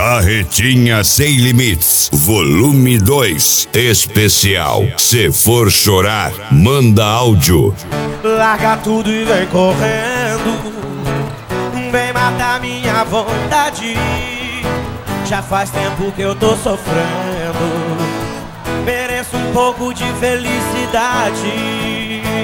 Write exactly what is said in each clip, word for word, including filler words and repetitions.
Carretinha Sem Limites, volume dois, especial. Se for chorar, manda áudio. Larga tudo e vem correndo, vem matar minha vontade. Já faz tempo que eu tô sofrendo, mereço um pouco de felicidade.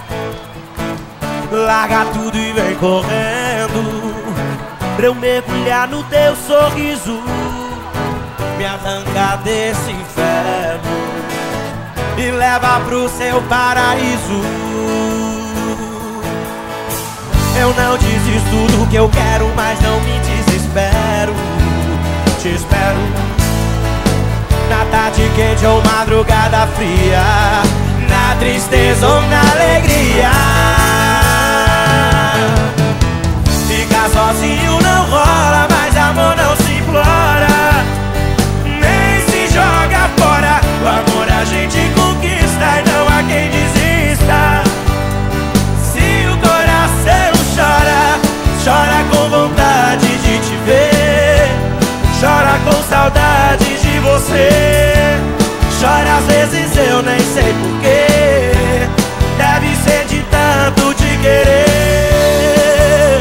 Larga tudo e vem correndo, pra eu mergulhar no teu sorriso, me arrancar desse inferno, me leva pro seu paraíso. Eu não desisto do que eu quero, mas não me desespero. Te espero na tarde quente ou madrugada fria, na tristeza ou na alegria. Ficar sozinho não rola, mas amor não se implora, nem se joga fora. O amor a gente conquista e não há quem desista. Se o coração chora, chora com vontade de te ver, chora com saudade de você. Chora às vezes eu nem sei porquê, deve ser de tanto te querer.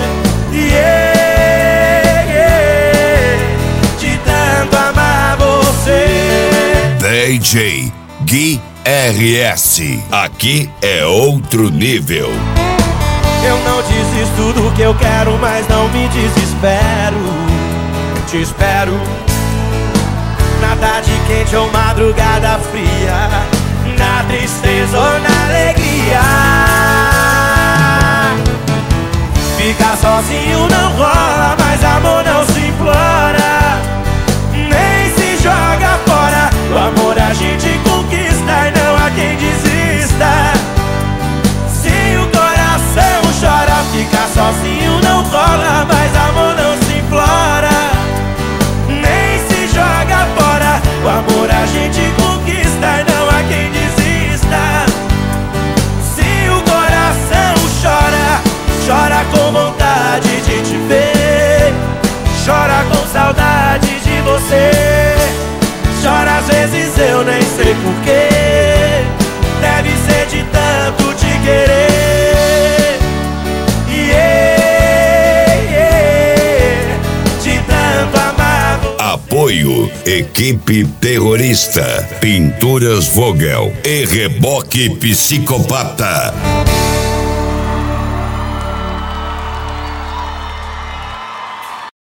Yeah, yeah, de tanto amar você. D J Gui R S, aqui é outro nível. Eu não desisto do que eu quero, mas não me desespero. Te espero na tarde quente ou madrugada fria, na tristeza ou na alegria. Ficar sozinho não rola, mas amor não se implora, nem se joga fora. O amor a gente conquista e não há quem desista. Se o coração chora, ficar sozinho não rola, mas amor não se implora, nem se joga fora. O amor a gente conquista e não há quem desista. Se o coração chora, chora com vontade de te ver, chora com saudade de você. Chora às vezes eu nem sei porquê, deve ser de tanto te querer. Yeah, yeah, de tanto amar. Apoio Equipe Terrorista, Pinturas Vogel e Reboque Psicopata.